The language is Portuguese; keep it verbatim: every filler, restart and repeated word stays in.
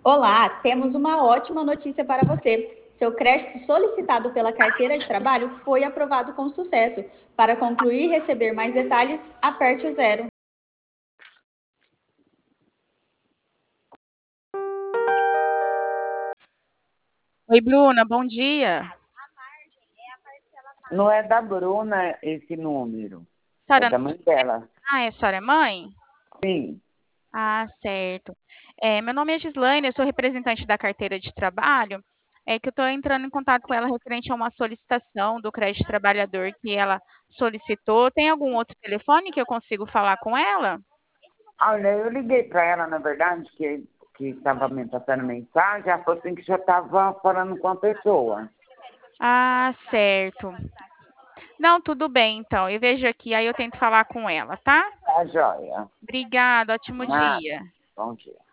Olá, temos uma ótima notícia para você. Seu crédito solicitado pela carteira de trabalho foi aprovado com sucesso. Para concluir e receber mais detalhes, aperte o zero. Oi, Bruna, bom dia. Não é da Bruna esse número. É Senhora, da mãe dela. ah, é a senhora é mãe? Sim. Ah, certo. É, meu nome é Gislaine, eu sou representante da carteira de trabalho. É que eu estou entrando em contato com ela referente a uma solicitação do crédito trabalhador que ela solicitou. Tem algum outro telefone que eu consigo falar com ela? Olha, eu liguei para ela, na verdade, que que estava me passando mensagem, ela falou assim que já estava falando com a pessoa. Ah, certo. Não, tudo bem, então. Eu vejo aqui, aí eu tento falar com ela, tá? Tá joia. Obrigada, ótimo Ah, dia. bom dia.